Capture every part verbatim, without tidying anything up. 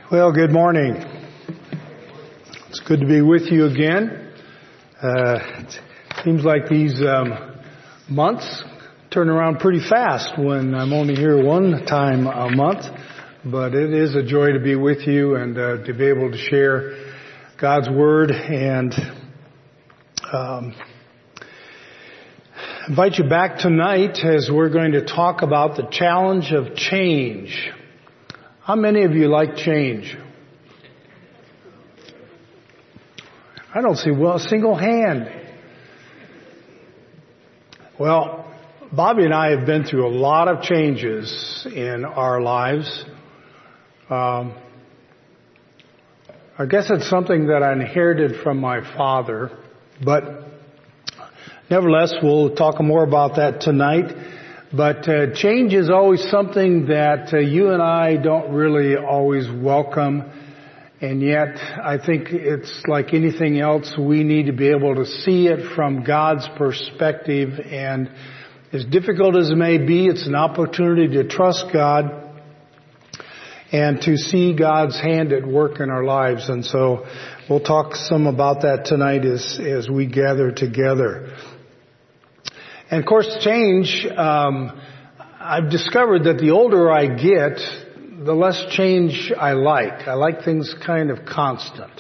Well, good morning. It's good to be with you again. Uh, it seems like these um, months turn around pretty fast when I'm only here one time a month. But it is a joy to be with you and uh, to be able to share God's Word and um, invite you back tonight as we're going to talk about the challenge of change. How many of you like change? I don't see well a single hand. Well, Bobby and I have been through a lot of changes in our lives. Um, I guess it's something that I inherited from my father, but nevertheless, we'll talk more about that tonight. But uh, change is always something that uh, you and I don't really always welcome. And yet, I think it's like anything else, we need to be able to see it from God's perspective. And as difficult as it may be, it's an opportunity to trust God and to see God's hand at work in our lives. And so we'll talk some about that tonight as, as we gather together. And of course, change, um, I've discovered that the older I get, the less change I like. I like things kind of constant.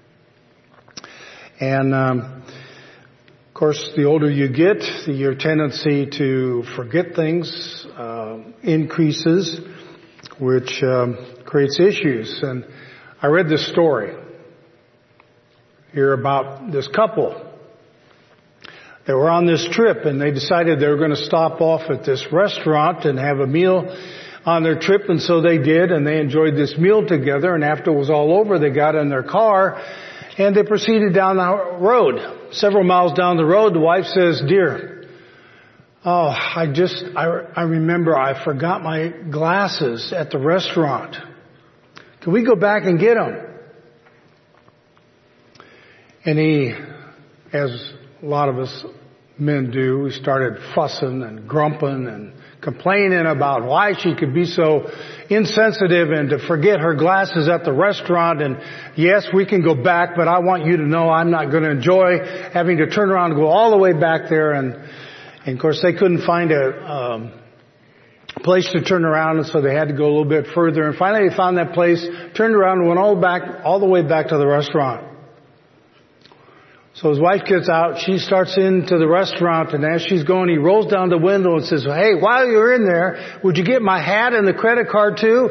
And, um, of course, the older you get, your tendency to forget things uh, increases, which um, creates issues. And I read this story here about this couple. They were on this trip and they decided they were going to stop off at this restaurant and have a meal on their trip, and so they did, and they enjoyed this meal together, and after it was all over, they got in their car and they proceeded down the road. Several miles down the road, the wife says, "Dear, oh, I just, I, I remember I forgot my glasses at the restaurant. Can we go back and get them?" And he, as a lot of us men do, we started fussing and grumping and complaining about why she could be so insensitive and to forget her glasses at the restaurant. And yes, we can go back, but I want you to know I'm not going to enjoy having to turn around and go all the way back there. And, and of course, they couldn't find a um, place to turn around, and so they had to go a little bit further. And finally, they found that place, turned around, and went all back, all the way back to the restaurant. So his wife gets out, she starts into the restaurant, and as she's going, he rolls down the window and says, "Hey, while you're in there, would you get my hat and the credit card too?"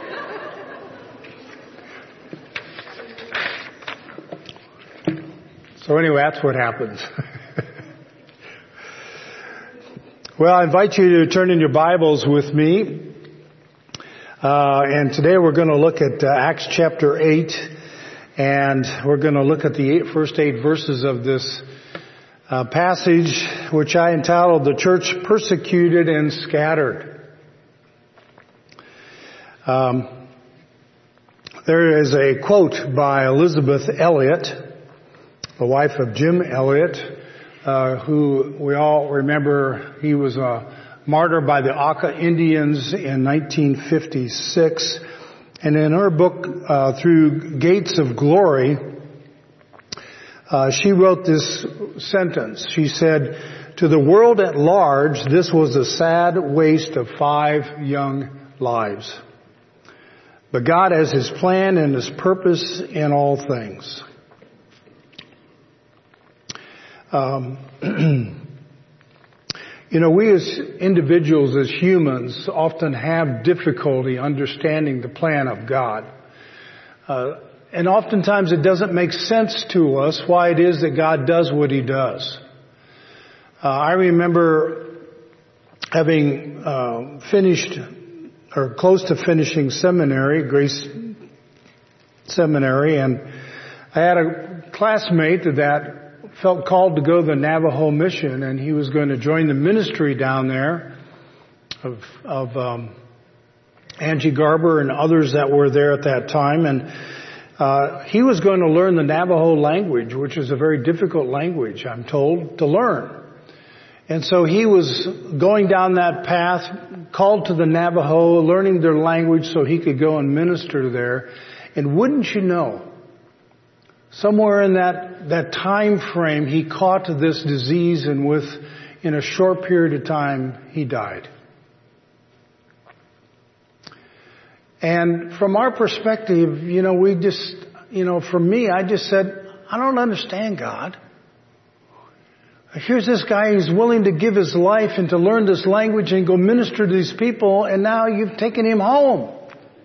So anyway, that's what happens. Well, I invite you to turn in your Bibles with me. Uh, and today we're going to look at uh, Acts chapter eight. And we're going to look at the eight, first eight verses of this uh, passage, which I entitled "The Church Persecuted and Scattered." Um, there is a quote by Elizabeth Elliot, the wife of Jim Elliot, uh, who we all remember. He was a martyr by the Auca Indians in nineteen fifty-six. And in her book, uh, Through Gates of Glory, uh, she wrote this sentence. She said, "To the world at large, this was a sad waste of five young lives. But God has His plan and His purpose in all things." Um, You know, we as individuals, as humans, often have difficulty understanding the plan of God. Uh, and oftentimes it doesn't make sense to us why it is that God does what He does. Uh, I remember having uh, finished, or close to finishing seminary, Grace Seminary, and I had a classmate that felt called to go to the Navajo mission, and he was going to join the ministry down there of, of um, Angie Garber and others that were there at that time. And uh, he was going to learn the Navajo language, which is a very difficult language, I'm told, to learn. And so he was going down that path, called to the Navajo, learning their language so he could go and minister there. And wouldn't you know, somewhere in that, that time frame, he caught this disease, and with, in a short period of time, he died. And from our perspective, you know, we just, you know, for me, I just said, I don't understand God. Here's this guy who's willing to give his life and to learn this language and go minister to these people, and now you've taken him home.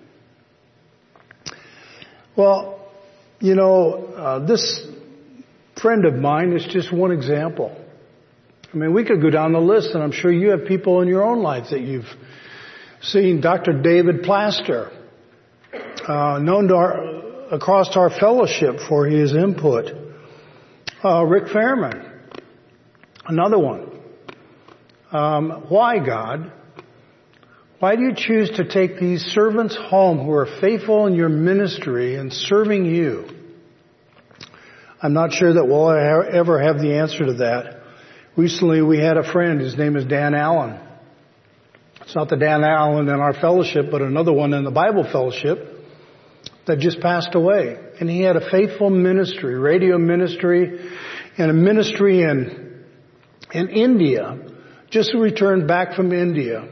Well, you know, uh, this friend of mine is just one example. I mean, we could go down the list, and I'm sure you have people in your own life that you've seen. Doctor David Plaster, uh, known to our, across our fellowship for his input. Uh, Rick Fairman, another one. Um, why, God? Why do you choose to take these servants home who are faithful in your ministry and serving you? I'm not sure that we'll ever have the answer to that. Recently we had a friend, his name is Dan Allen. It's not the Dan Allen in our fellowship, but another one in the Bible fellowship that just passed away. And he had a faithful ministry, radio ministry, and a ministry in, in India. Just returned back from India.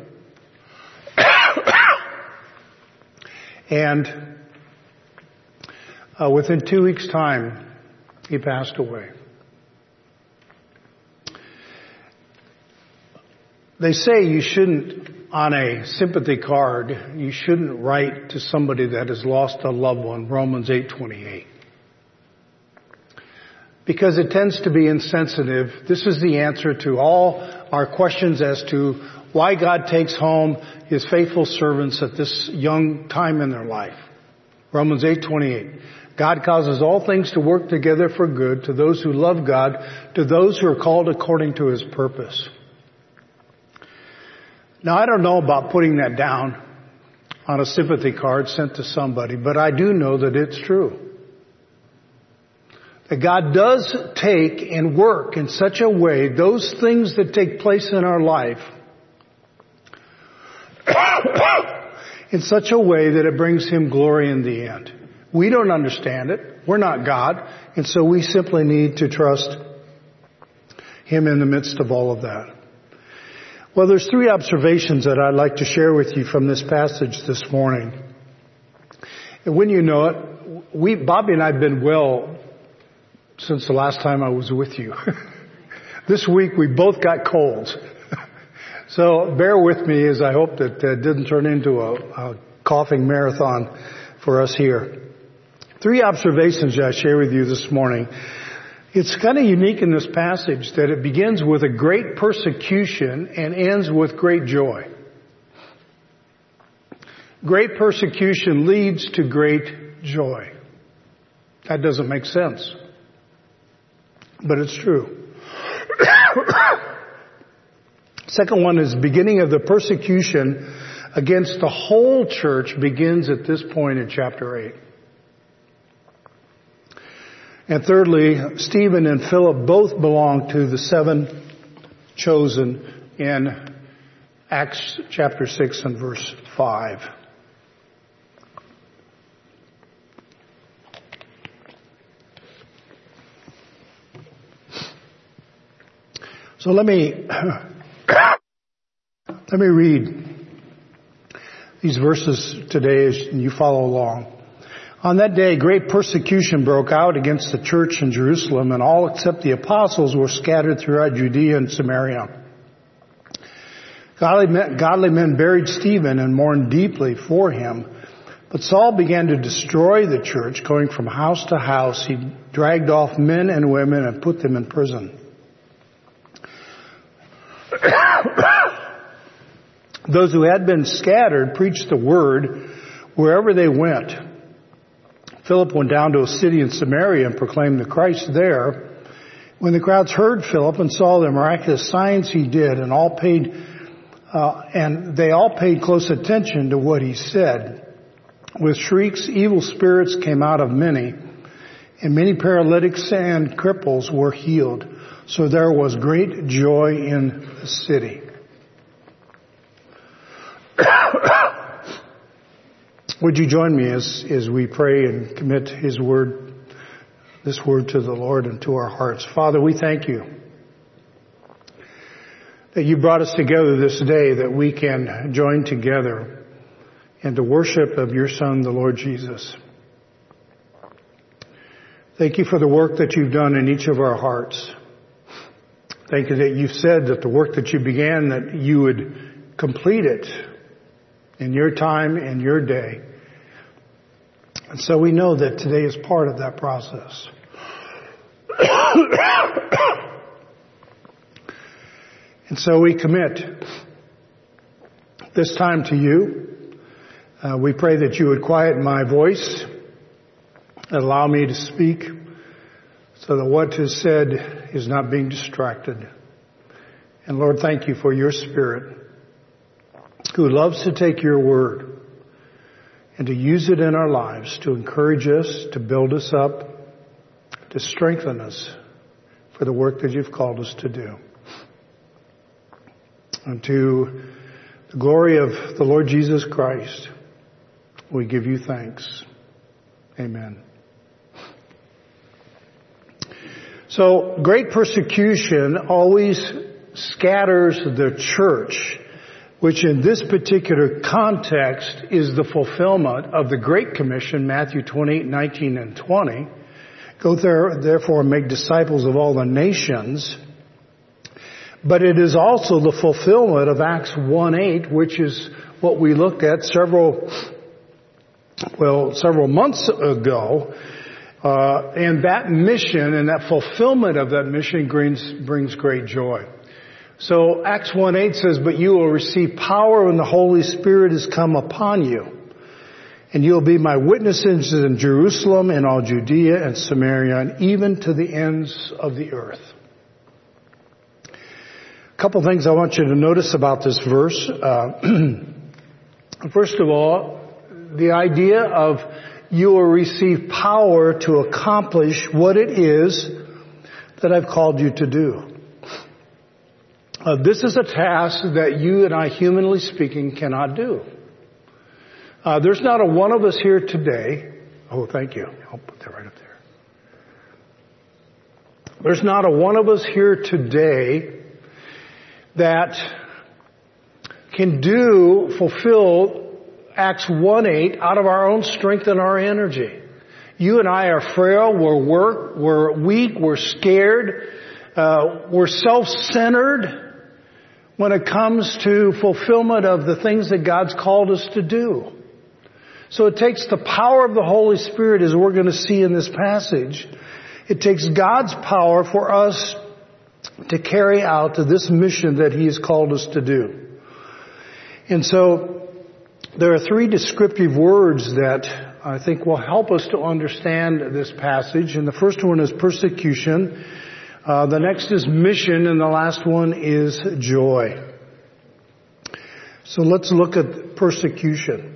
And uh, within two weeks' time, he passed away. They say you shouldn't, on a sympathy card, you shouldn't write to somebody that has lost a loved one, Romans eight twenty-eight. Because it tends to be insensitive. This is the answer to all our questions as to why God takes home his faithful servants at this young time in their life. Romans eight twenty-eight. God causes all things to work together for good to those who love God, to those who are called according to his purpose. Now, I don't know about putting that down on a sympathy card sent to somebody, but I do know that it's true. That God does take and work in such a way, those things that take place in our life, in such a way that it brings him glory in the end. We don't understand it. We're not God. And so we simply need to trust him in the midst of all of that. Well, there's three observations that I'd like to share with you from this passage this morning. And when you know it, we, Bobby and I have been well since the last time I was with you. This week we both got colds. So bear with me as I hope that it didn't turn into a, a coughing marathon for us here. Three observations that I share with you this morning. It's kind of unique in this passage that it begins with a great persecution and ends with great joy. Great persecution leads to great joy. That doesn't make sense, but it's true. Second one is the beginning of the persecution against the whole church begins at this point in chapter eight. And thirdly, Stephen and Philip both belong to the seven chosen in Acts chapter six and verse five. So let me let me read these verses today as you follow along. On that day, great persecution broke out against the church in Jerusalem, and all except the apostles were scattered throughout Judea and Samaria. Godly men, godly men buried Stephen and mourned deeply for him. But Saul began to destroy the church, going from house to house. He dragged off men and women and put them in prison. Those who had been scattered preached the word wherever they went. Philip went down to a city in Samaria and proclaimed the Christ there. When the crowds heard Philip and saw the miraculous signs he did, and all paid, uh, and they all paid close attention to what he said. With shrieks, evil spirits came out of many, and many paralytics and cripples were healed. So there was great joy in the city. Would you join me as, as we pray and commit His word, this word to the Lord and to our hearts. Father, we thank you that you brought us together this day, that we can join together in the worship of your Son, the Lord Jesus. Thank you for the work that you've done in each of our hearts. Thank you that you've said that the work that you began, that you would complete it in your time and your day. And so we know that today is part of that process. And so we commit this time to you. Uh, we pray that you would quiet my voice and allow me to speak so that what is said is not being distracted. And Lord, thank you for your Spirit who loves to take your word and to use it in our lives to encourage us, to build us up, to strengthen us for the work that you've called us to do. And to the glory of the Lord Jesus Christ, we give you thanks. Amen. So, great persecution always scatters the church, which in this particular context is the fulfillment of the Great Commission, Matthew twenty-eight, nineteen, and twenty. Go there, therefore, and make disciples of all the nations. But it is also the fulfillment of Acts one eight, which is what we looked at several, well, several months ago. Uh, and that mission and that fulfillment of that mission brings, brings great joy. So Acts one eight says, but you will receive power when the Holy Spirit has come upon you. And you'll be my witnesses in Jerusalem and all Judea and Samaria and even to the ends of the earth. A couple things I want you to notice about this verse. Uh, first of all, the idea of you will receive power to accomplish what it is that I've called you to do. Uh, this is a task that you and I, humanly speaking, cannot do. Uh, there's not a one of us here today. Oh, thank you. I'll put that right up there. There's not a one of us here today that can do, fulfill Acts one eight out of our own strength and our energy. You and I are frail, we're work, we're weak, we're scared, uh, we're self-centered when it comes to fulfillment of the things that God's called us to do. So it takes the power of the Holy Spirit, as we're going to see in this passage. It takes God's power for us to carry out this mission that He has called us to do. And so there are three descriptive words that I think will help us to understand this passage. And the first one is persecution. Uh, the next is mission. And the last one is joy. So let's look at persecution.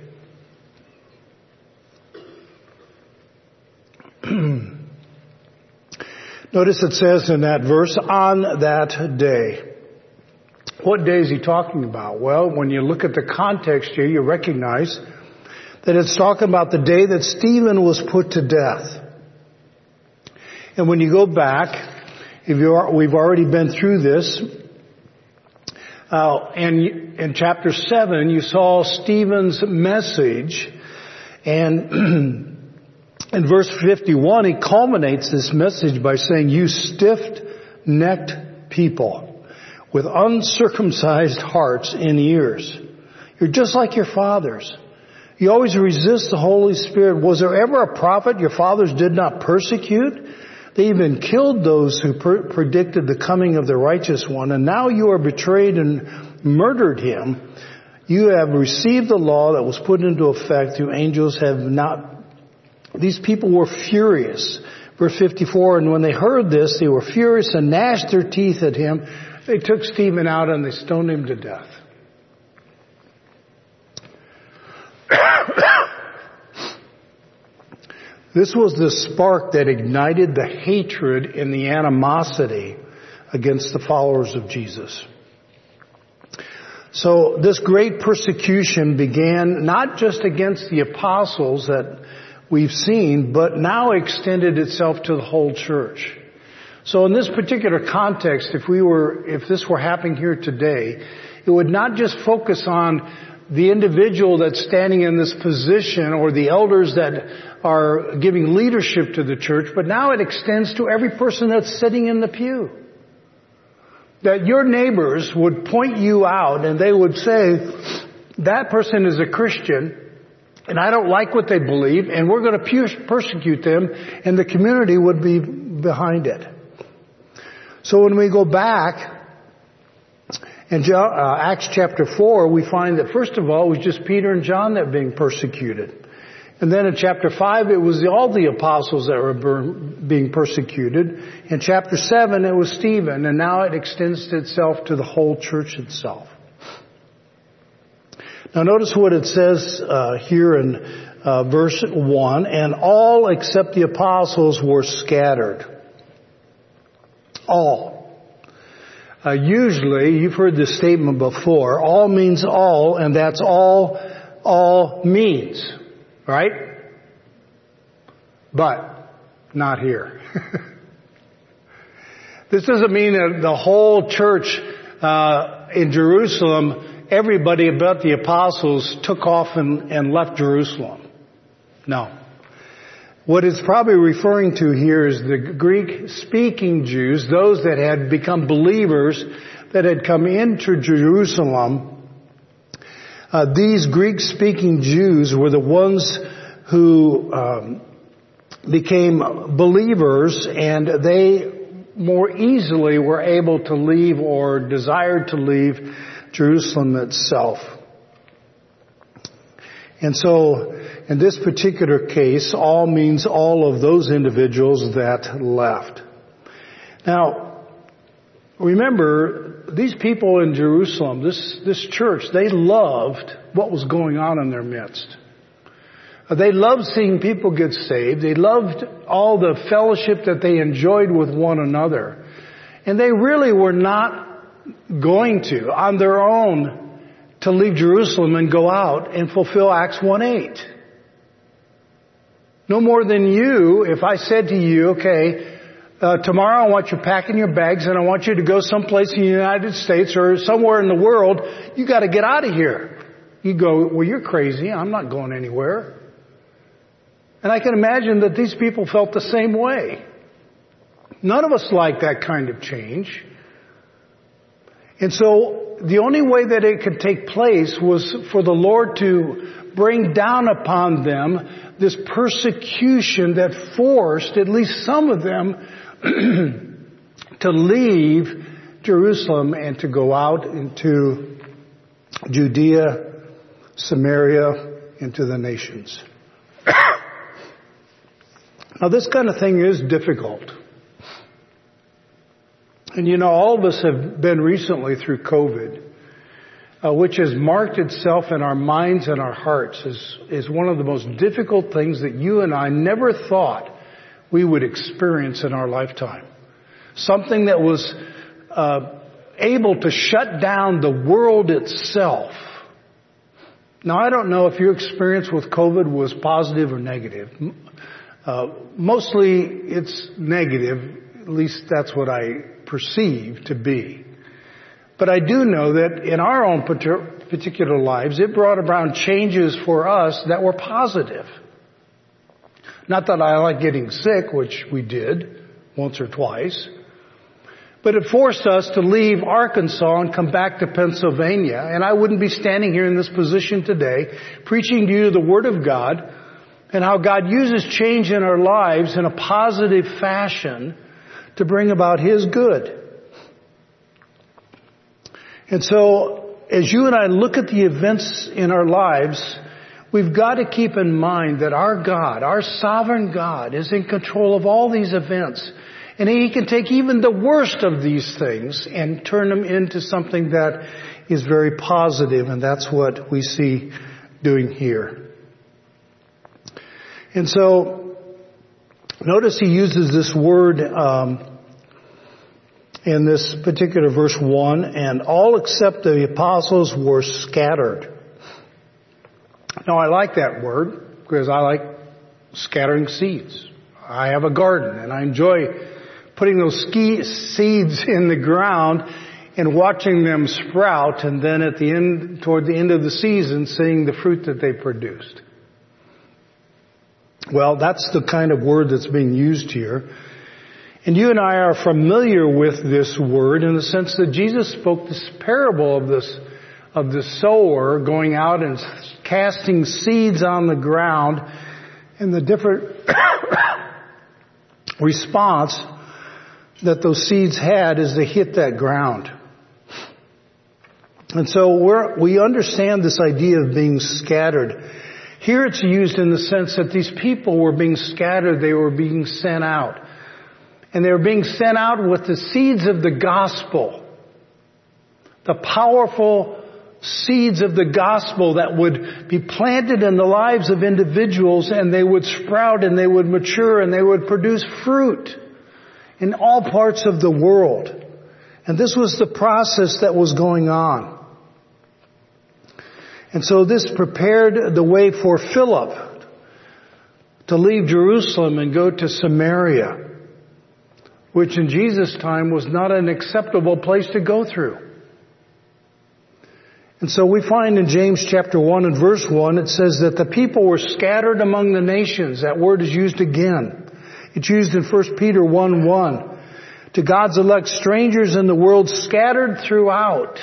Notice it says in that verse, on that day. What day is he talking about? Well, when you look at the context here, you recognize that it's talking about the day that Stephen was put to death. And when you go back, if you are, we've already been through this, uh, and in chapter seven, you saw Stephen's message, and in verse fifty-one, he culminates this message by saying, you stiff-necked people with uncircumcised hearts and ears. You're just like your fathers. You always resist the Holy Spirit. Was there ever a prophet your fathers did not persecute? They even killed those who per- predicted the coming of the righteous one. And now you are betrayed and murdered him. You have received the law that was put into effect through angels have not. These people were furious. Verse fifty-four, and when they heard this, they were furious and gnashed their teeth at him. They took Stephen out and they stoned him to death. This was the spark that ignited the hatred and the animosity against the followers of Jesus. So this great persecution began not just against the apostles that we've seen, but now extended itself to the whole church. So in this particular context, if we were, if this were happening here today, it would not just focus on the individual that's standing in this position or the elders that are giving leadership to the church, but now it extends to every person that's sitting in the pew. That your neighbors would point you out and they would say, that person is a Christian and I don't like what they believe and we're going to persecute them, and the community would be behind it. So when we go back in Acts chapter four, we find that first of all, it was just Peter and John that were being persecuted. And then in chapter five, it was all the apostles that were being persecuted. In chapter seven, it was Stephen. And now it extends itself to the whole church itself. Now notice what it says uh, here in uh, verse one. And all except the apostles were scattered. All. Uh, usually, you've heard this statement before, all means all, and that's all all means, right? But not here. This doesn't mean that the whole church uh, in Jerusalem, everybody but the apostles took off and, and left Jerusalem. No. What it's probably referring to here is the Greek-speaking Jews, those that had become believers, that had come into Jerusalem. Uh, these Greek-speaking Jews were the ones who um, became believers, and they more easily were able to leave or desired to leave Jerusalem itself. And so, in this particular case, all means all of those individuals that left. Now, remember, these people in Jerusalem, this, this church, they loved what was going on in their midst. They loved seeing people get saved. They loved all the fellowship that they enjoyed with one another. And they really were not going to, on their own, to leave Jerusalem and go out and fulfill Acts one eight. No more than you, if I said to you, okay, uh, tomorrow I want you packing your bags and I want you to go someplace in the United States or somewhere in the world, you got to get out of here. You go, well, you're crazy. I'm not going anywhere. And I can imagine that these people felt the same way. None of us like that kind of change. And so the only way that it could take place was for the Lord to bring down upon them this persecution that forced at least some of them to leave Jerusalem and to go out into Judea, Samaria, into the nations. Now this kind of thing is difficult. And you know, all of us have been recently through COVID, uh, which has marked itself in our minds and our hearts as, as one of the most difficult things that you and I never thought we would experience in our lifetime. Something that was uh, able to shut down the world itself. Now, I don't know if your experience with COVID was positive or negative. Uh, mostly it's negative. At least that's what I perceive to be. But I do know that in our own particular lives, it brought about changes for us that were positive. Not that I like getting sick, which we did once or twice, but it forced us to leave Arkansas and come back to Pennsylvania. And I wouldn't be standing here in this position today preaching to you the Word of God and how God uses change in our lives in a positive fashion to bring about His good. And so, as you and I look at the events in our lives, we've got to keep in mind that our God, our sovereign God, is in control of all these events. And He can take even the worst of these things and turn them into something that is very positive, and that's what we see doing here. And so, notice He uses this word, um, in this particular verse one, and all except the apostles were scattered. Now I like that word because I like scattering seeds. I have a garden and I enjoy putting those ski seeds in the ground and watching them sprout, and then at the end, toward the end of the season, seeing the fruit that they produced. Well, that's the kind of word that's being used here. And you and I are familiar with this word in the sense that Jesus spoke this parable of this, of the sower going out and casting seeds on the ground, and the different response that those seeds had as they hit that ground. And so we're, we understand this idea of being scattered. Here it's used in the sense that these people were being scattered, they were being sent out. And they were being sent out with the seeds of the gospel. The powerful seeds of the gospel that would be planted in the lives of individuals, and they would sprout and they would mature and they would produce fruit in all parts of the world. And this was the process that was going on. And so this prepared the way for Philip to leave Jerusalem and go to Samaria, which in Jesus' time was not an acceptable place to go through. And so we find in James chapter one and verse one, it says that the people were scattered among the nations. That word is used again. It's used in First Peter one one. To God's elect strangers in the world scattered throughout.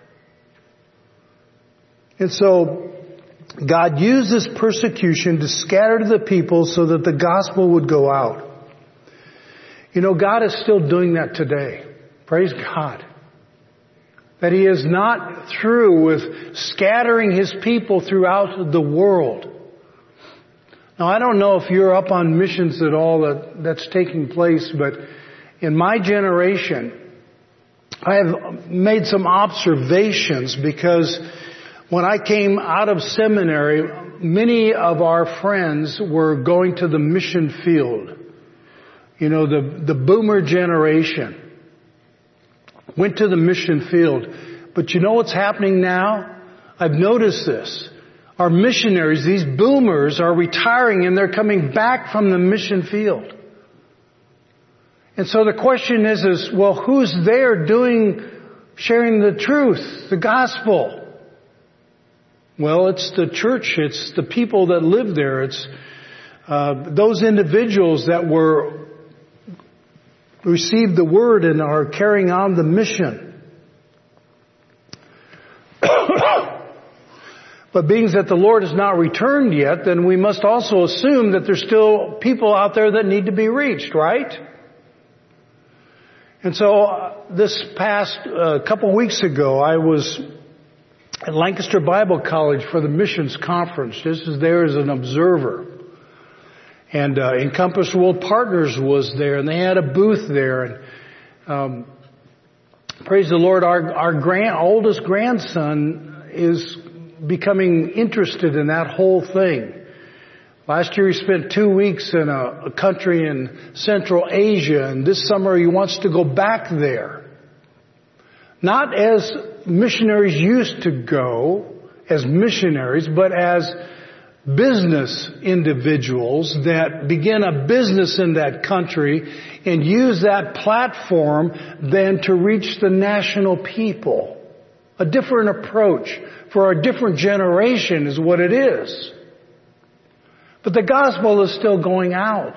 And so God used this persecution to scatter the people so that the gospel would go out. You know, God is still doing that today. Praise God. That He is not through with scattering His people throughout the world. Now, I don't know if you're up on missions at all that, that's taking place, but in my generation, I have made some observations because when I came out of seminary, many of our friends were going to the mission field. You know, the, the boomer generation went to the mission field. But you know what's happening now? I've noticed this. Our missionaries, these boomers, are retiring and they're coming back from the mission field. And so the question is, is, well, who's there doing, sharing the truth, the gospel? Well, it's the church. It's the people that live there. It's uh, those individuals that were received the word and are carrying on the mission. But being that the Lord has not returned yet, then we must also assume that there's still people out there that need to be reached, right? And so uh, this past uh, couple weeks ago, I was at Lancaster Bible College for the missions conference. This is there as an observer. And uh, Encompass World Partners was there, and they had a booth there. And um, praise the Lord, our our grand, oldest grandson is becoming interested in that whole thing. Last year he spent two weeks in a, a country in Central Asia, and this summer he wants to go back there. Not as missionaries used to go, as missionaries, but as business individuals that begin a business in that country and use that platform then to reach the national people. A different approach for a different generation is what it is. But the gospel is still going out.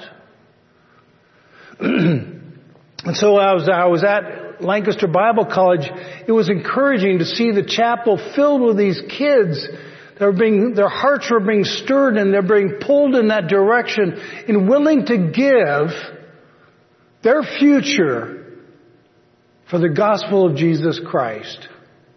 And so I was, I was at Lancaster Bible College. It was encouraging to see the chapel filled with these kids. They're being, their hearts were being stirred and they're being pulled in that direction and willing to give their future for the gospel of Jesus Christ.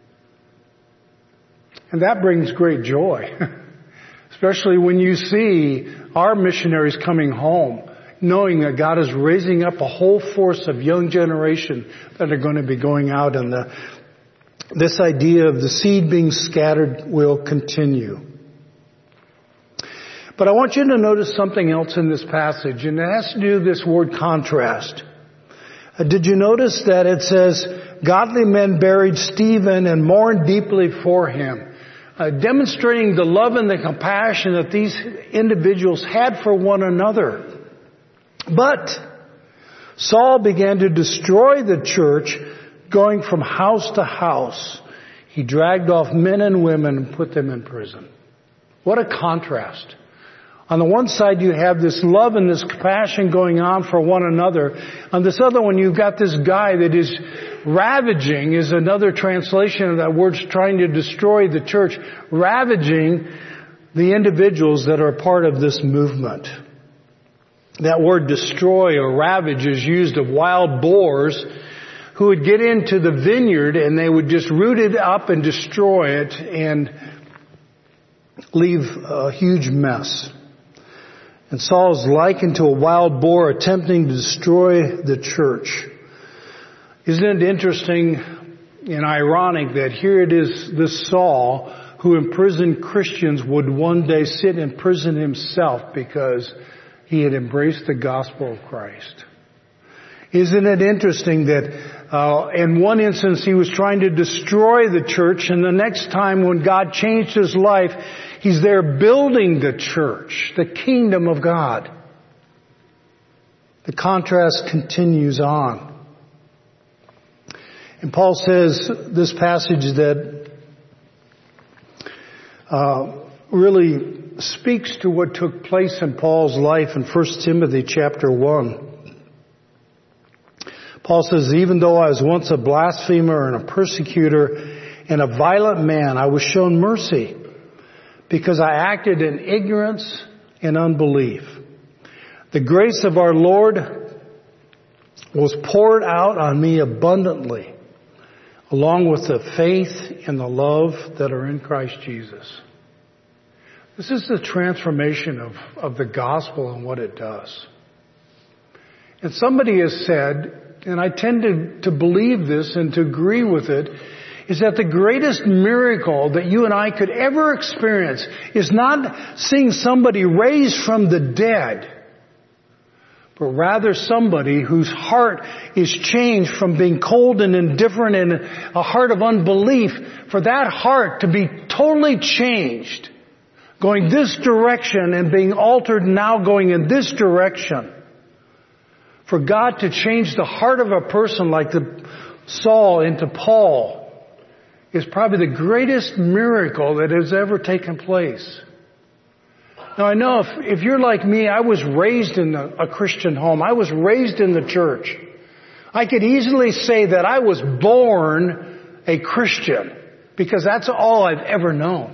And that brings great joy, especially when you see our missionaries coming home, knowing that God is raising up a whole force of young generation that are going to be going out, and the this idea of the seed being scattered will continue. But I want you to notice something else in this passage, and it has to do with this word contrast. Uh, did you notice that it says, godly men buried Stephen and mourned deeply for him, uh, demonstrating the love and the compassion that these individuals had for one another. But Saul began to destroy the church, going from house to house. He dragged off men and women and put them in prison. What a contrast. On the one side you have this love and this compassion going on for one another. On this other one you've got this guy that is ravaging, is another translation of that word, trying to destroy the church, ravaging the individuals that are part of this movement. That word destroy or ravage is used of wild boars who would get into the vineyard and they would just root it up and destroy it and leave a huge mess. And Saul is likened to a wild boar attempting to destroy the church. Isn't it interesting and ironic that here it is this Saul who imprisoned Christians would one day sit in prison himself because he had embraced the gospel of Christ. Isn't it interesting that uh, in one instance he was trying to destroy the church, and the next time when God changed his life, he's there building the church, the kingdom of God. The contrast continues on. And Paul says this passage that uh, really speaks to what took place in Paul's life in First Timothy chapter one. Paul says, even though I was once a blasphemer and a persecutor and a violent man, I was shown mercy because I acted in ignorance and unbelief. The grace of our Lord was poured out on me abundantly, along with the faith and the love that are in Christ Jesus. This is the transformation of, of the gospel and what it does. And somebody has said, and I tend to, to believe this and to agree with it, is that the greatest miracle that you and I could ever experience is not seeing somebody raised from the dead, but rather somebody whose heart is changed from being cold and indifferent and a heart of unbelief, for that heart to be totally changed, going this direction and being altered now going in this direction. For God to change the heart of a person like the Saul into Paul is probably the greatest miracle that has ever taken place. Now I know if, if you're like me, I was raised in a, a Christian home. I was raised in the church. I could easily say that I was born a Christian because that's all I've ever known.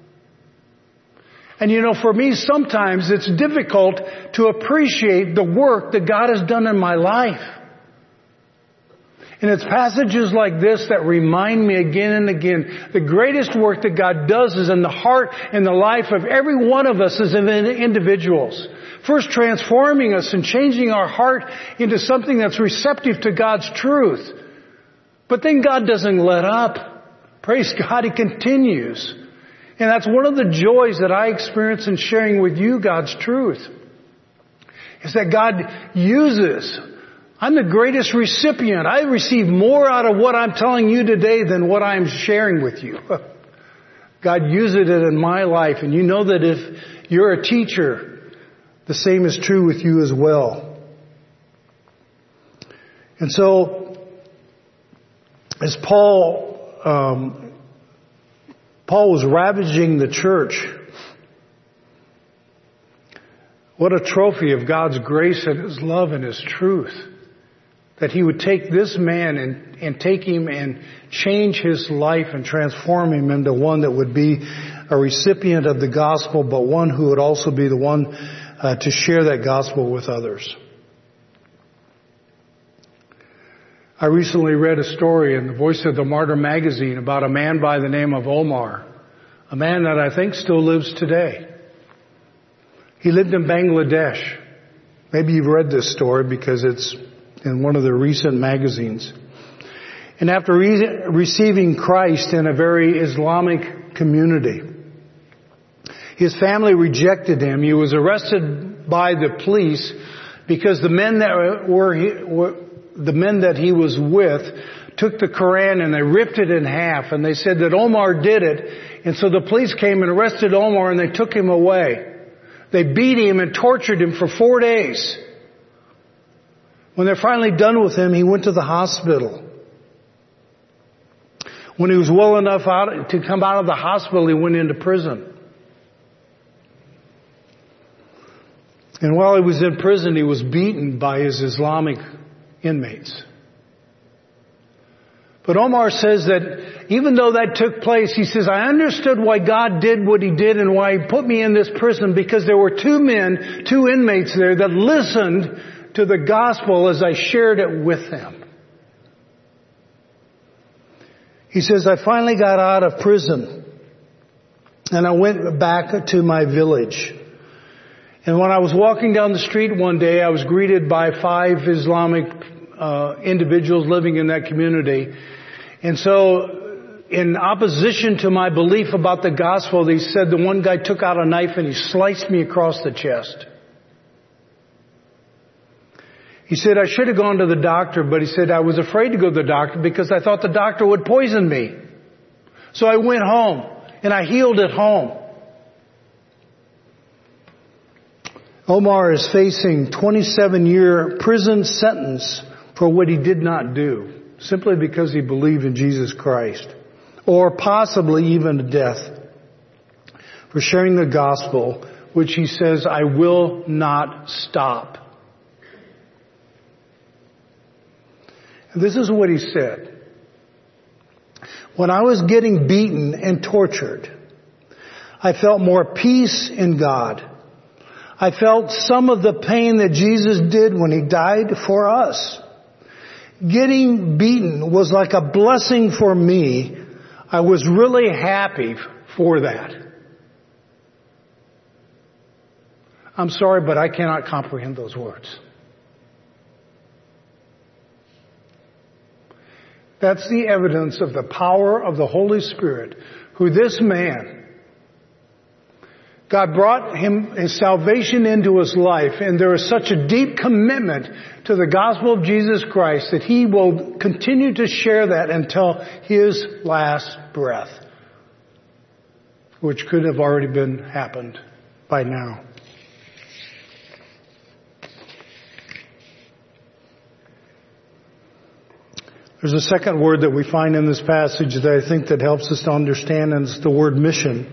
And you know, for me, sometimes it's difficult to appreciate the work that God has done in my life. And it's passages like this that remind me again and again, the greatest work that God does is in the heart and the life of every one of us as individuals. First transforming us and changing our heart into something that's receptive to God's truth. But then God doesn't let up. Praise God, He continues. And that's one of the joys that I experience in sharing with you God's truth. Is that God uses. I'm the greatest recipient. I receive more out of what I'm telling you today than what I'm sharing with you. God uses it in my life. And you know that if you're a teacher, the same is true with you as well. And so, as Paul... Um, Paul was ravaging the church. What a trophy of God's grace and His love and His truth. That He would take this man and, and take him and change his life and transform him into one that would be a recipient of the gospel, but one who would also be the one uh, to share that gospel with others. I recently read a story in the Voice of the Martyr magazine about a man by the name of Omar, a man that I think still lives today. He lived in Bangladesh. Maybe you've read this story because it's in one of the recent magazines. And after re- receiving Christ in a very Islamic community, his family rejected him. He was arrested by the police because the men that were, were the men that he was with took the Koran and they ripped it in half, and they said that Omar did it, and so the police came and arrested Omar and they took him away. They beat him and tortured him for four days. When they're finally done with him, he went to the hospital. When he was well enough out to come out of the hospital, he went into prison. And while he was in prison, he was beaten by his Islamic inmates. But Omar says that even though that took place, he says, I understood why God did what he did and why he put me in this prison, because there were two men, two inmates there that listened to the gospel as I shared it with them. He says, I finally got out of prison and I went back to my village. And when I was walking down the street one day, I was greeted by five Islamic uh, individuals living in that community. And so, in opposition to my belief about the gospel, they said the one guy took out a knife and he sliced me across the chest. He said, I should have gone to the doctor, but he said, I was afraid to go to the doctor because I thought the doctor would poison me. So I went home and I healed at home. Omar is facing twenty-seven year prison sentence for what he did not do, simply because he believed in Jesus Christ, or possibly even death for sharing the gospel, which he says, I will not stop. And this is what he said. When I was getting beaten and tortured, I felt more peace in God. I felt some of the pain that Jesus did when he died for us. Getting beaten was like a blessing for me. I was really happy for that. I'm sorry, but I cannot comprehend those words. That's the evidence of the power of the Holy Spirit, who this man, God brought him his salvation into his life, and there is such a deep commitment to the gospel of Jesus Christ that he will continue to share that until his last breath, which could have already been happened by now. There's a second word that we find in this passage that I think that helps us to understand, and it's the word mission.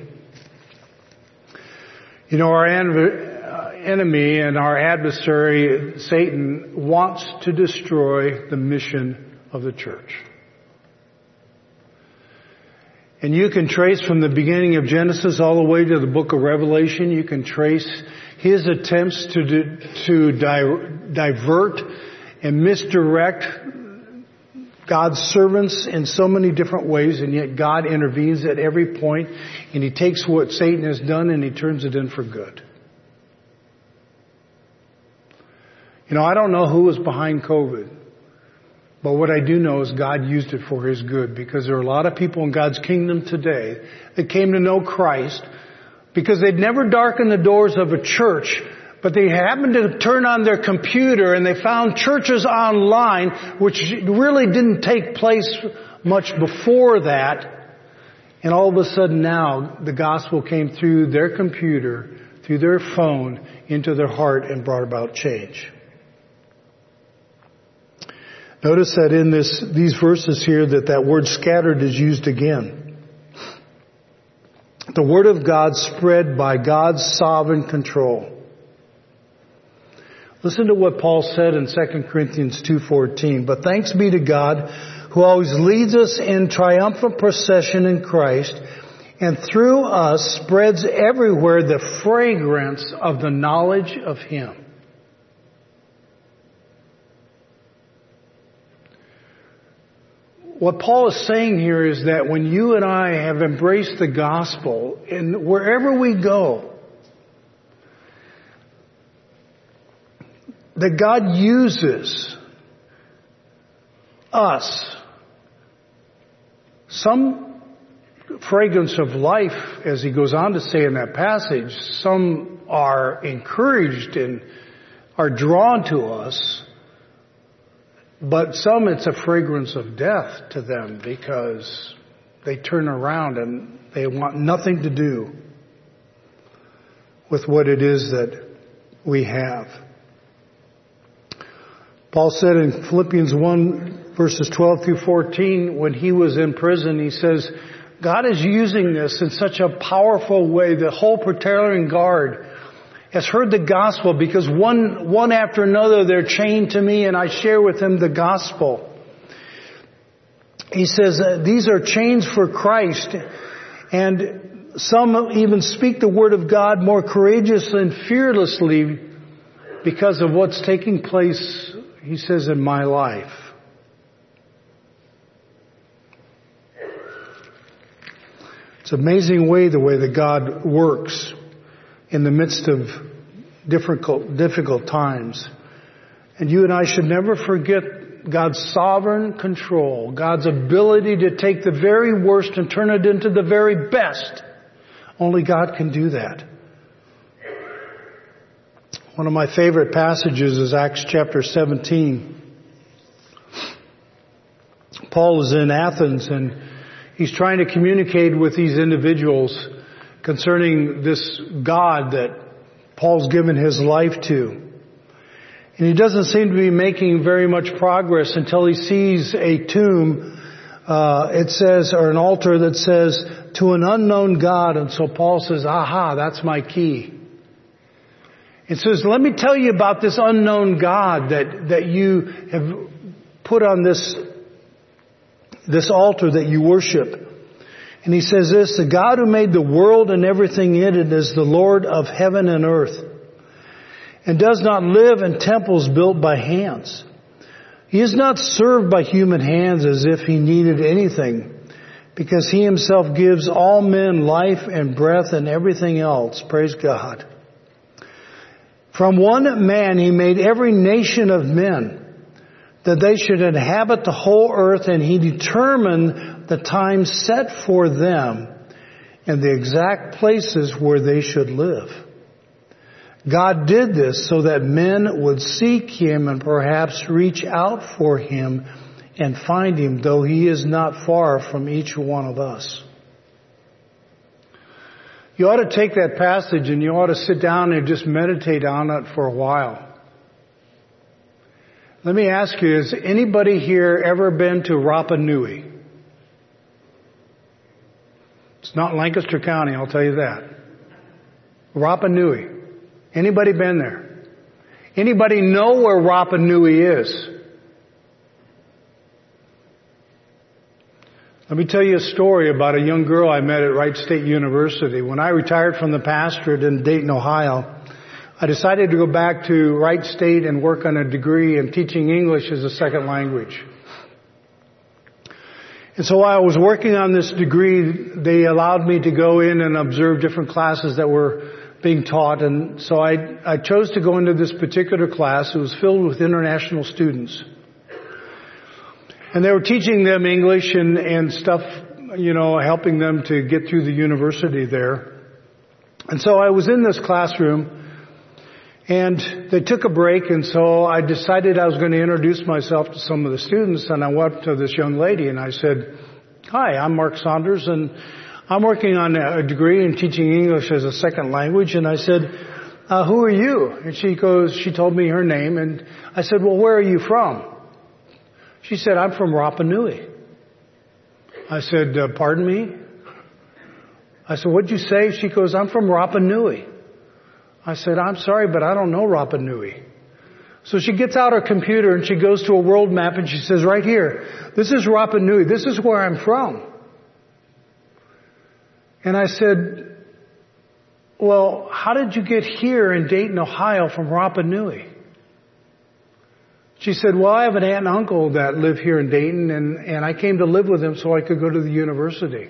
You know, our enemy and our adversary, Satan, wants to destroy the mission of the church. And you can trace from the beginning of Genesis all the way to the book of Revelation, you can trace his attempts to, to di- divert and misdirect God's servants in so many different ways, and yet God intervenes at every point, and he takes what Satan has done and he turns it in for good. You know, I don't know who was behind COVID, but what I do know is God used it for his good, because there are a lot of people in God's kingdom today that came to know Christ because they'd never darkened the doors of a church, but they happened to turn on their computer and they found churches online, which really didn't take place much before that. And all of a sudden now the gospel came through their computer, through their phone, into their heart and brought about change. Notice that in this, these verses here that that word scattered is used again. The word of God spread by God's sovereign control. Listen to what Paul said in Second Corinthians two fourteen. But thanks be to God who always leads us in triumphant procession in Christ, and through us spreads everywhere the fragrance of the knowledge of Him. What Paul is saying here is that when you and I have embraced the gospel, and wherever we go, that God uses us. Some fragrance of life, as he goes on to say in that passage, some are encouraged and are drawn to us But some, it's a fragrance of death to them because they turn around and they want nothing to do with what it is that we have. Paul said in Philippians one, verses twelve through fourteen, when he was in prison, he says, God is using this in such a powerful way. The whole Praetorian Guard has heard the gospel because one, one after another they're chained to me and I share with them the gospel. He says, these are chains for Christ, and some even speak the word of God more courageously and fearlessly because of what's taking place, he says, in my life. It's an amazing way, the way that God works in the midst of difficult, difficult times. And you and I should never forget God's sovereign control, God's ability to take the very worst and turn it into the very best. Only God can do that. One of my favorite passages is Acts chapter seventeen. Paul is in Athens and he's trying to communicate with these individuals concerning this God that Paul's given his life to. And he doesn't seem to be making very much progress until he sees a tomb, uh, it says, or an altar that says, to an unknown God. And so Paul says, aha, that's my key. It says, let me tell you about this unknown God that, that you have put on this, this altar that you worship. And he says this, the God who made the world and everything in it is the Lord of heaven and earth, and does not live in temples built by hands. He is not served by human hands as if he needed anything, because he himself gives all men life and breath and everything else. Praise God. From one man he made every nation of men, that they should inhabit the whole earth, and he determined the time set for them and the exact places where they should live. God did this so that men would seek him and perhaps reach out for him and find him, though he is not far from each one of us. You ought to take that passage and you ought to sit down and just meditate on it for a while. Let me ask you, has anybody here ever been to Rapa Nui? It's not Lancaster County, I'll tell you that. Rapa Nui. Anybody been there? Anybody know where Rapa Nui is? Let me tell you a story about a young girl I met at Wright State University. When I retired from the pastorate in Dayton, Ohio, I decided to go back to Wright State and work on a degree in teaching English as a second language. And so while I was working on this degree, they allowed me to go in and observe different classes that were being taught. And so I, I chose to go into this particular class. It was filled with international students. And they were teaching them English and, and stuff, you know, helping them to get through the university there. And so I was in this classroom, and they took a break, and so I decided I was going to introduce myself to some of the students, and I went up to this young lady and I said, hi, I'm Mark Saunders, and I'm working on a degree in teaching English as a second language. And I said, uh, who are you? And she goes, she told me her name, and I said, well, where are you from? She said, I'm from Rapa Nui. I said, uh, pardon me? I said, what'd you say? She goes, I'm from Rapa Nui. I said, I'm sorry, but I don't know Rapa Nui. So she gets out her computer and she goes to a world map and she says, right here, this is Rapa Nui. This is where I'm from. And I said, well, how did you get here in Dayton, Ohio from Rapa Nui? She said, well, I have an aunt and uncle that live here in Dayton, and, and I came to live with them so I could go to the university.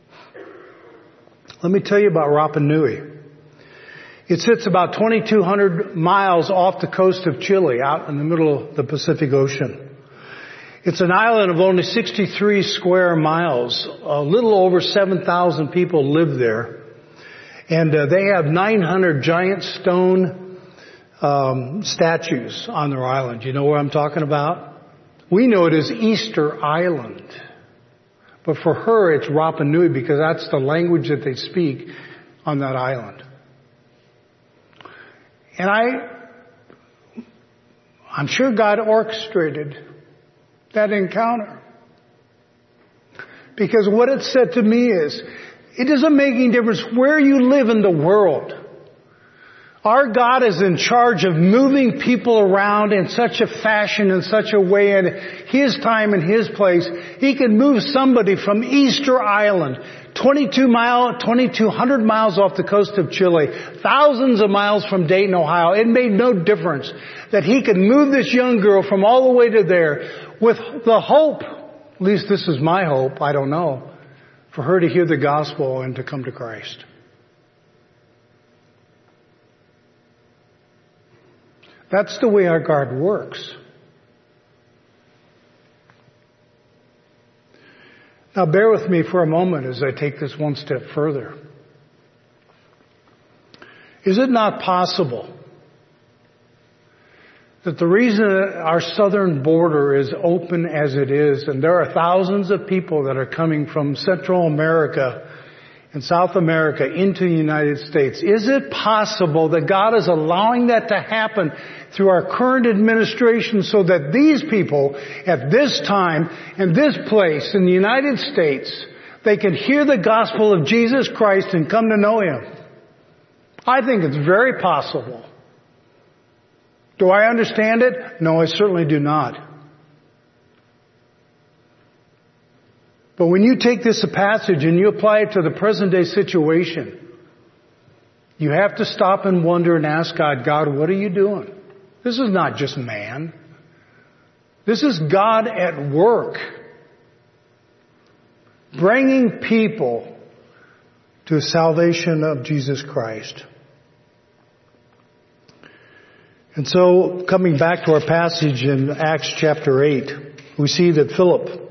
Let me tell you about Rapa Nui. It sits about twenty-two hundred miles off the coast of Chile, out in the middle of the Pacific Ocean. It's an island of only sixty-three square miles. A little over seven thousand people live there. And uh, they have nine hundred giant stone um, statues on their island. You know what I'm talking about? We know it as Easter Island. But for her, it's Rapa Nui because that's the language that they speak on that island. And I, I'm sure God orchestrated that encounter. Because what it said to me is, it doesn't make any difference where you live in the world. Our God is in charge of moving people around in such a fashion, in such a way, in His time and His place. He can move somebody from Easter Island, twenty-two mile, twenty-two hundred miles off the coast of Chile, thousands of miles from Dayton, Ohio. It made no difference that He could move this young girl from all the way to there with the hope, at least this is my hope, I don't know, for her to hear the gospel and to come to Christ. That's the way our God works. Now bear with me for a moment as I take this one step further. Is it not possible that the reason that our southern border is open as it is, and there are thousands of people that are coming from Central America and South America into the United States, is it possible that God is allowing that to happen through our current administration so that these people at this time and this place in the United States, they can hear the gospel of Jesus Christ and come to know Him? I think it's very possible. Do I understand it? No, I certainly do not. But when you take this passage and you apply it to the present day situation, you have to stop and wonder and ask God, God, what are you doing? This is not just man. This is God at work, bringing people to the salvation of Jesus Christ. And so, coming back to our passage in Acts chapter eight, we see that Philip,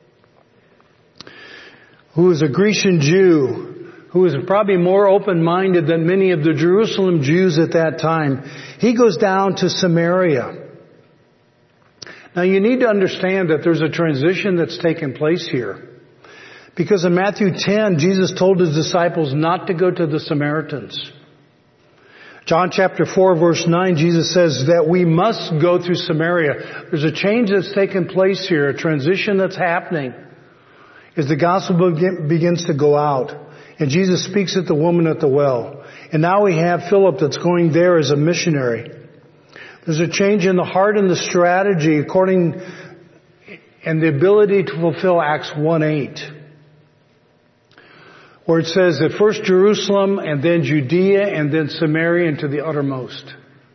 who is a Grecian Jew, who is probably more open-minded than many of the Jerusalem Jews at that time, he goes down to Samaria. Now you need to understand that there's a transition that's taken place here. Because in Matthew ten, Jesus told His disciples not to go to the Samaritans. John chapter four verse nine, Jesus says that we must go through Samaria. There's a change that's taken place here, a transition that's happening as the gospel begins to go out. And Jesus speaks at the woman at the well. And now we have Philip that's going there as a missionary. There's a change in the heart and the strategy according and the ability to fulfill Acts one eight. Where it says that first Jerusalem and then Judea and then Samaria and to the uttermost.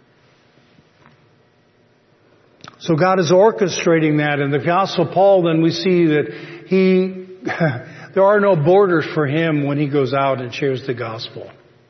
So God is orchestrating that. And the Apostle Paul, then we see that he, there are no borders for him when he goes out and shares the gospel.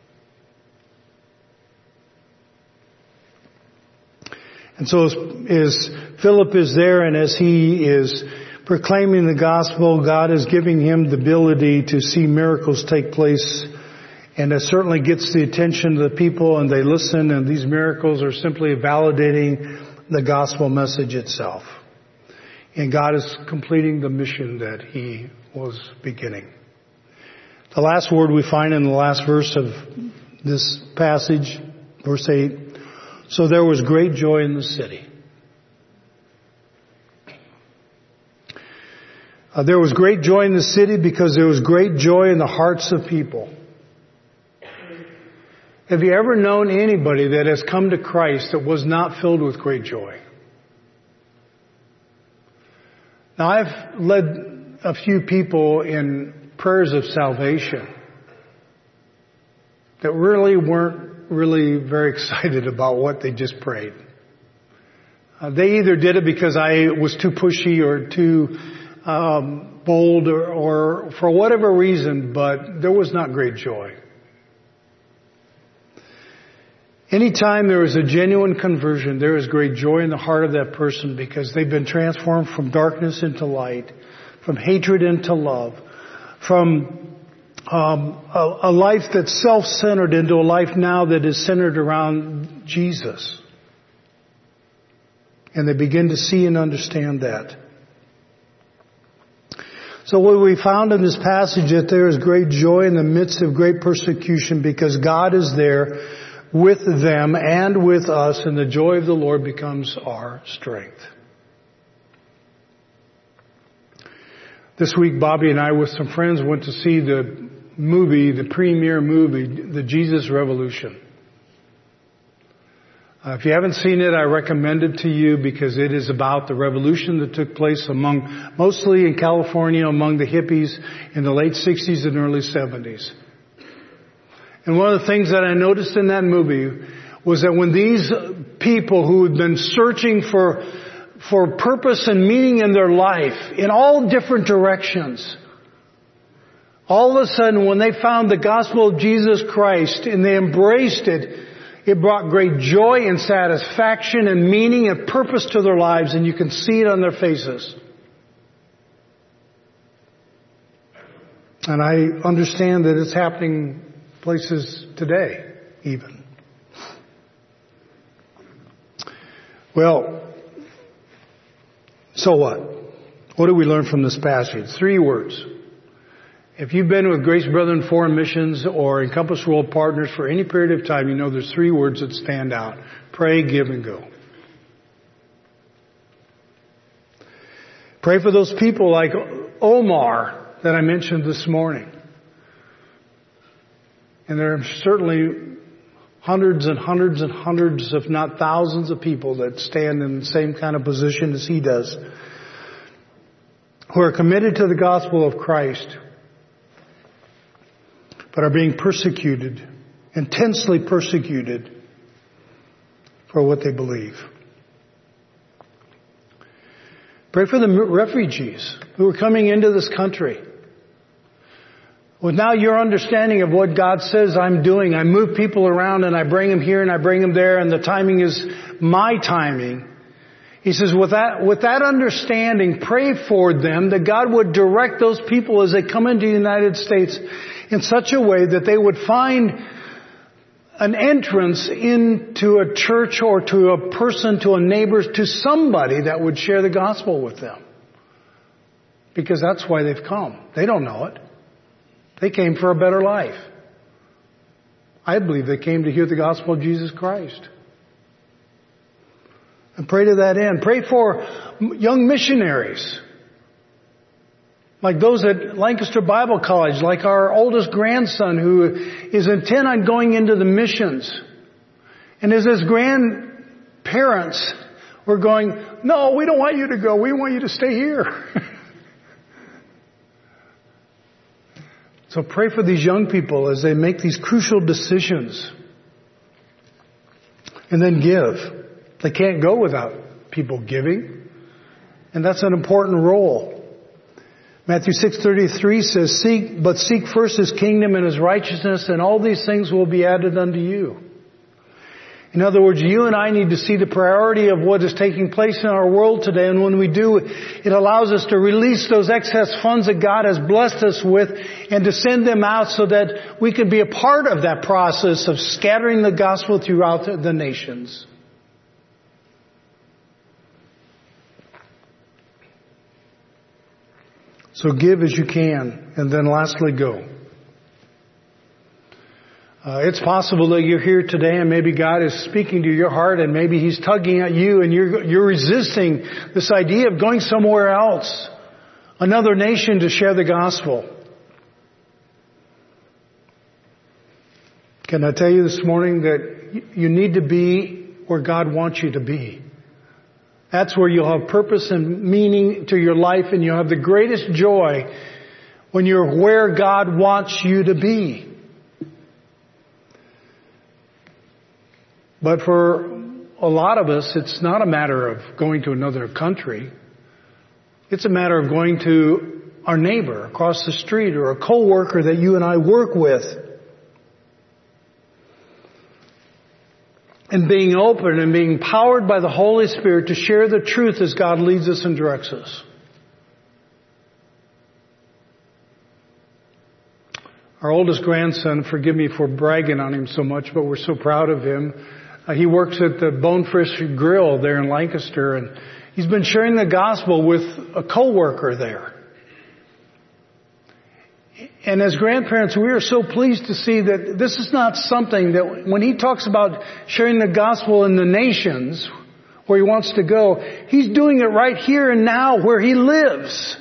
And so as, as Philip is there and as he is proclaiming the gospel, God is giving him the ability to see miracles take place. And it certainly gets the attention of the people and they listen, and these miracles are simply validating the gospel message itself. And God is completing the mission that He was beginning. The last word we find in the last verse of this passage, verse eight, so there was great joy in the city. Uh, there was great joy in the city because there was great joy in the hearts of people. Have you ever known anybody that has come to Christ that was not filled with great joy? Now, I've led a few people in prayers of salvation that really weren't really very excited about what they just prayed. Uh, they either did it because I was too pushy or too um, bold or, or for whatever reason, but there was not great joy. Anytime there is a genuine conversion, there is great joy in the heart of that person because they've been transformed from darkness into light, from hatred into love, from um, a, a life that's self-centered into a life now that is centered around Jesus. And they begin to see and understand that. So what we found in this passage, that there is great joy in the midst of great persecution because God is there with them and with us, and the joy of the Lord becomes our strength. This week, Bobby and I with some friends went to see the movie, the premiere movie, The Jesus Revolution. Uh, if you haven't seen it, I recommend it to you because it is about the revolution that took place among, mostly in California, among the hippies in the late sixties and early seventies. And one of the things that I noticed in that movie was that when these people who had been searching for, for purpose and meaning in their life in all different directions, all of a sudden when they found the gospel of Jesus Christ and they embraced it, it brought great joy and satisfaction and meaning and purpose to their lives, and you can see it on their faces. And I understand that it's happening places today, even. Well, so what? What do we learn from this passage? Three words. If you've been with Grace Brethren Foreign Missions or Encompass World Partners for any period of time, you know there's three words that stand out. Pray, give, and go. Pray for those people like Omar that I mentioned this morning. And there are certainly hundreds and hundreds and hundreds, if not thousands of people that stand in the same kind of position as he does, who are committed to the gospel of Christ, but are being persecuted, intensely persecuted for what they believe. Pray for the refugees who are coming into this country. With now your understanding of what God says I'm doing, I move people around and I bring them here and I bring them there, and the timing is my timing. He says, with that, with that understanding, pray for them that God would direct those people as they come into the United States in such a way that they would find an entrance into a church or to a person, to a neighbor, to somebody that would share the gospel with them. Because that's why they've come. They don't know it. They came for a better life. I believe they came to hear the gospel of Jesus Christ. And pray to that end. Pray for young missionaries, like those at Lancaster Bible College, like our oldest grandson who is intent on going into the missions. And as his grandparents were going, no, we don't want you to go. We want you to stay here. So pray for these young people as they make these crucial decisions. And then give. They can't go without people giving. And that's an important role. Matthew six thirty-three says, "Seek, but seek first His kingdom and His righteousness, and all these things will be added unto you." In other words, you and I need to see the priority of what is taking place in our world today. And when we do, it allows us to release those excess funds that God has blessed us with and to send them out so that we can be a part of that process of scattering the gospel throughout the nations. So give as you can, and then lastly, go. Uh, it's possible that you're here today and maybe God is speaking to your heart and maybe He's tugging at you and you're, you're resisting this idea of going somewhere else, another nation, to share the gospel. Can I tell you this morning that you need to be where God wants you to be? That's where you'll have purpose and meaning to your life, and you'll have the greatest joy when you're where God wants you to be. But for a lot of us, it's not a matter of going to another country. It's a matter of going to our neighbor across the street or a coworker that you and I work with. And being open and being empowered by the Holy Spirit to share the truth as God leads us and directs us. Our oldest grandson, forgive me for bragging on him so much, but we're so proud of him. Uh, he works at the Bonefish Grill there in Lancaster, and he's been sharing the gospel with a coworker there. And as grandparents, we are so pleased to see that this is not something that when he talks about sharing the gospel in the nations where he wants to go, he's doing it right here and now where he lives.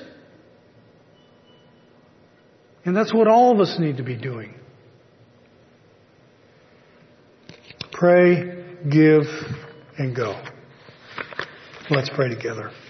And that's what all of us need to be doing. Pray, give, and go. Let's pray together.